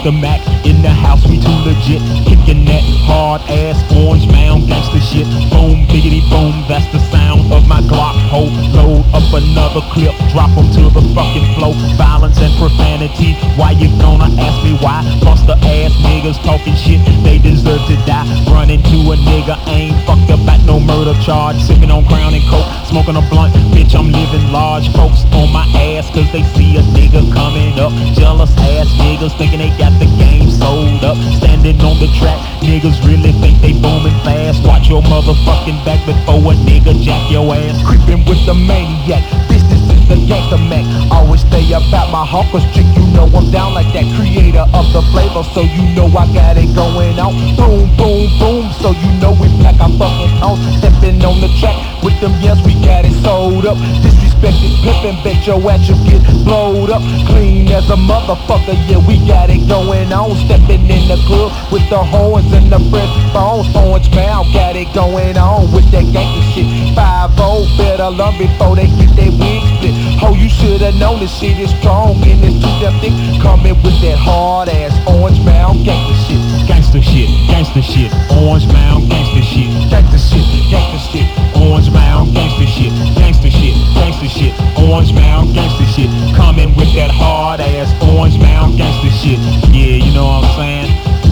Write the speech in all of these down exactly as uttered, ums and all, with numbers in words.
Gangsta Mac in the house, we too legit. Kicking that hard ass Orange Mound gangsta shit. Boom, biggity boom, that's the sound of my Glock. Hold, load up another clip, drop them to the fucking flow. Violence and profanity, why you gonna ask me why? Buster ass niggas talking shit, they deserve to die. Run into a nigga, ain't fucked up at no murder charge. Sipping on Crown and Coke, smoking a blunt, bitch I'm living large. Folks on my ass cause they see a nigga coming up. Jealous ass niggas thinking they got the game sold up. Standing on the track, niggas really think they booming fast. Watch your motherfucking back before a nigga jack your ass. Creeping with the maniac, business is the gangsta Mac. Always stay about my hawker street, you know I'm down like that. Creator of the flavor, so you know I got it going out. Boom, boom, boom, so you know we pack our fucking house. Stepping on the track with them, yes we got it sold up. Disrespected pimpin', bet your ass you get blowed up. Clean as a motherfucker, yeah we got it going on. Stepping in the club with the horns and the fresh bones. Orange Mound got it going on with that gangsta shit. five oh, better learn before they get their wigs split. Ho, you shoulda known this shit is strong and it's too damn thick. Coming with that hard ass Orange Mound gangsta shit. Gangsta shit, gangsta shit, Orange Mound gangsta shit. Gangsta shit, gangsta shit, Orange Mound gangsta shit. Gangsta shit, gangsta shit, Orange Mound gangsta shit. Coming with that hard ass Orange Mound gangsta shit. Yeah, you know what I'm saying?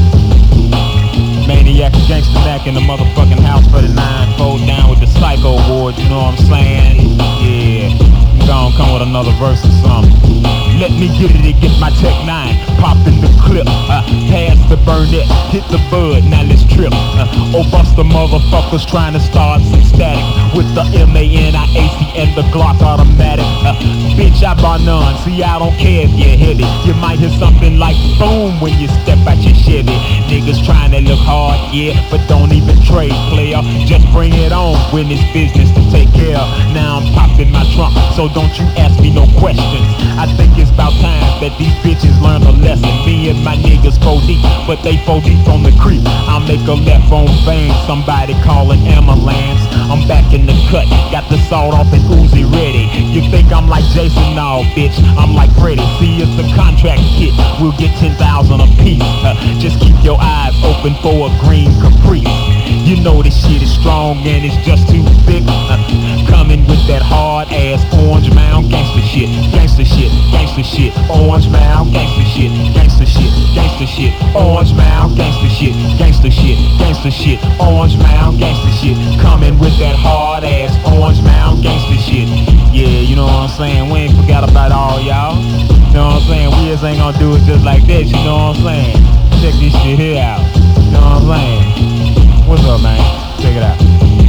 Maniac Gangsta Mac in the motherfucking house for the nine. Fold down with the Psycho Award, you know what I'm saying? Yeah, I'm gonna come with another verse or something. Let me get it and get my Tech nine. Pop in the clip, uh, pass the Burnett, hit the bud, now let's trip. Uh, oh, bust the motherfuckers trying to start some static with the M A N I A C and the Glock automatic. Uh, bitch, I buy none, see I don't care if you're heavy. You might hear something like boom when you step out your Chevy. Niggas trying to look hard, yeah, but don't even trade, player. Just bring it on when it's business to take care of. Now I'm popping my trunk, so don't you ask me no questions. I think it's about time that these bitches learn a lesson. Me and my niggas four deep, but they four deep on the creep. I'll make a left on vein, somebody call an ambulance. I'm back in the cut, got the sawed off and Uzi ready. You think I'm like Jason? No, bitch, I'm like Freddy. See, it's a contract kit, we'll get ten thousand a piece. Uh, just keep your eyes open for a green Caprice. You know this shit is strong and it's just too thick. Uh, coming with that hard ass Orange Mound gangsta shit. Gangsta shit, gangsta shit, Orange Mound gangsta shit. Gangsta shit, gangsta shit, Orange Mound gangsta shit. Gangsta shit, gangsta shit, Orange Mound gangsta shit. Coming with that hard ass Orange Mound gangsta shit. Yeah, you know what I'm saying? We ain't forgot about all y'all. You know what I'm saying? We just ain't gonna do it just like that, you know what I'm saying? Check this shit here out. You know what I'm saying? What's up, man? Check it out.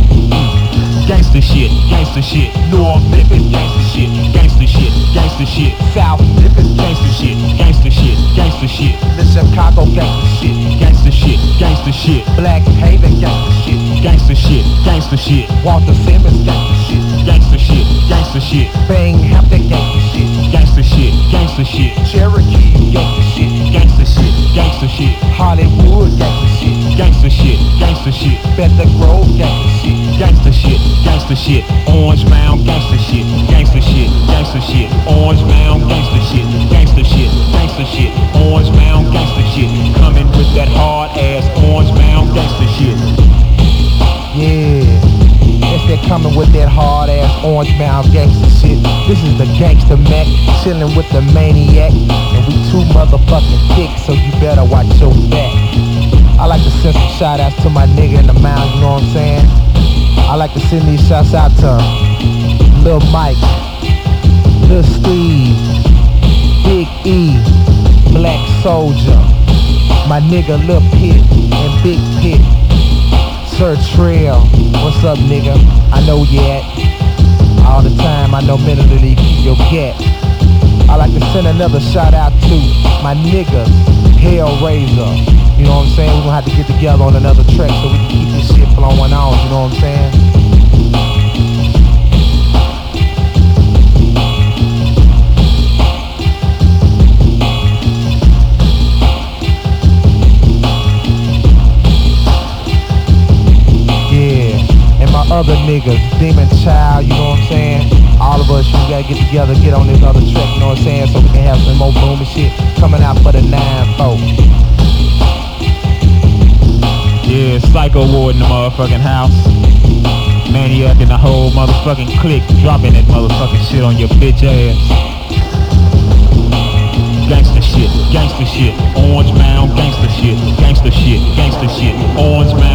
Gangsta shit, gangsta shit, North Memphis, gangsta shit, gangsta shit, gangsta shit, South Memphis, gangsta shit, gangsta shit, gangsta shit, the Chicago gangsta shit, gangsta shit, gangsta shit, Black Haven gangsta shit, gangsta shit, gangsta shit, Walter Simmons gangsta shit, gangsta shit, gangsta shit, Binghamton gangsta shit, gangsta shit, gangsta shit, Cherokee gangsta shit, gangsta shit, gangsta shit, Hollywood gangsta shit, gangsta shit, gangsta shit, Bethel Grove gangsta shit, gangsta shit, gangsta shit, Orange Mound gangsta shit, gangsta shit, gangsta shit, Orange Mound gangsta shit, gangsta shit, gangsta shit, Orange Mound gangsta shit, coming with that hard ass Orange Mound gangsta shit. Yeah, that's that coming with that hard ass Orange Mound gangsta shit. This is the Gangsta Mac, chilling with the Maniac, and we too motherfucking thick, so you better watch your back. I like to send some shout outs to my nigga in the mound, you know what I'm saying? I like to send these shouts out to Lil Mike, Lil Steve, Big E, Black Soldier, my nigga Lil Pit and Big Pit, Sir Trail, what's up nigga? I know you at all the time, I know mentally keep your gat. I like to send another shout out to my nigga Hellraiser. You know what I'm saying? We're gonna have to get together on another track so we can keep this shit flowing on, you know what I'm saying? Yeah, and my other niggas, Demon Child, you know what I'm saying? All of us, you gotta get together, get on this other track, you know what I'm saying? So we can have some more boom and shit coming out for the nine four. Yeah, Psycho Ward in the motherfucking house. Maniac and the whole motherfucking clique dropping that motherfucking shit on your bitch ass. Gangsta shit, gangsta shit, Orange Mound, gangsta shit, gangsta shit, gangsta shit, Orange Mound.